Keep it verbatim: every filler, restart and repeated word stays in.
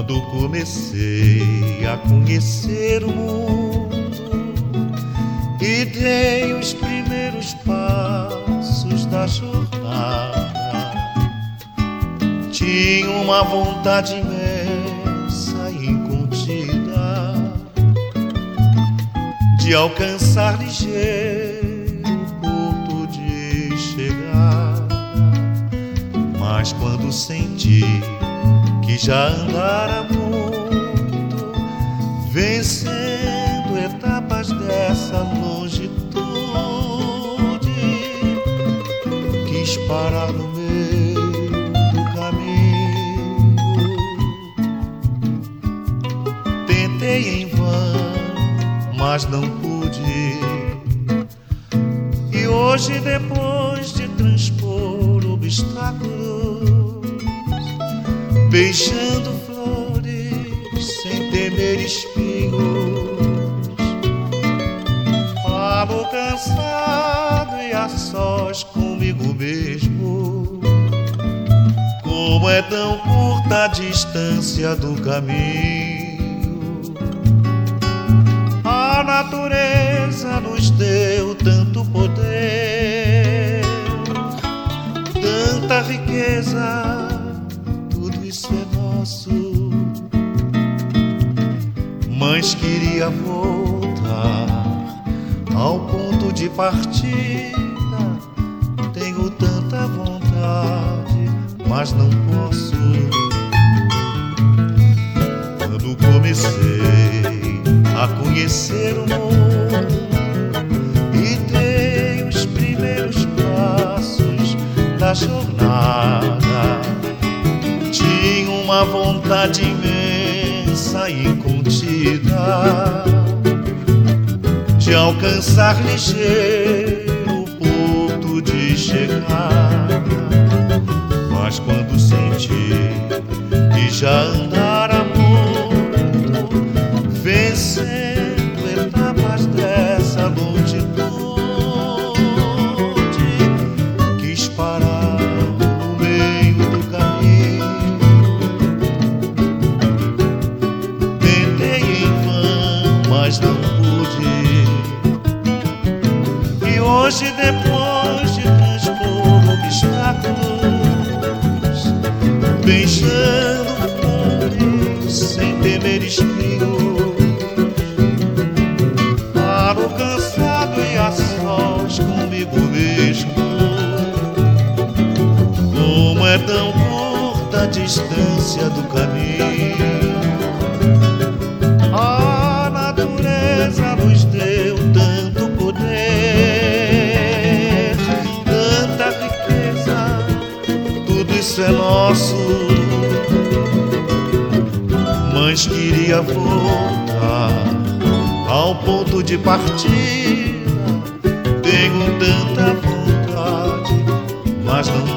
Quando comecei a conhecer o mundo e dei os primeiros passos da jornada, tinha uma vontade imensa e incontida de alcançar ligeiro o porto de chegada. Mas quando senti que já andara muito, vencendo etapas dessa longitude, quis parar no meio do caminho. Tentei em vão, mas não pude. E hoje, depois de transpor obstáculos, beijando flores sem temer espinhos, falo cansado e a sós comigo mesmo. Como é tão curta a distância do caminho. A natureza nos deu tanto poder, tanta riqueza, isso é nosso. Mas queria voltar ao ponto de partida. Tenho tanta vontade, mas não posso. Quando comecei a conhecer o mundo e dei os primeiros passos da jornada, tinha uma vontade imensa e incontida de alcançar ligeiro o porto de chegada. Mas quando senti que já andara muito, vencendo etapas dessa longitude, quis parar no meio do caminho. Mas não pude. E hoje, depois de transpor obstáculos, beijando flores sem temer espinhos, paro cansado e a sós comigo mesmo. Como é tão curta a distância do caminho. Nos deu tanto poder, tanta riqueza, tudo isso é nosso. Mas queria voltar ao ponto de partida. Tenho tanta vontade, mas não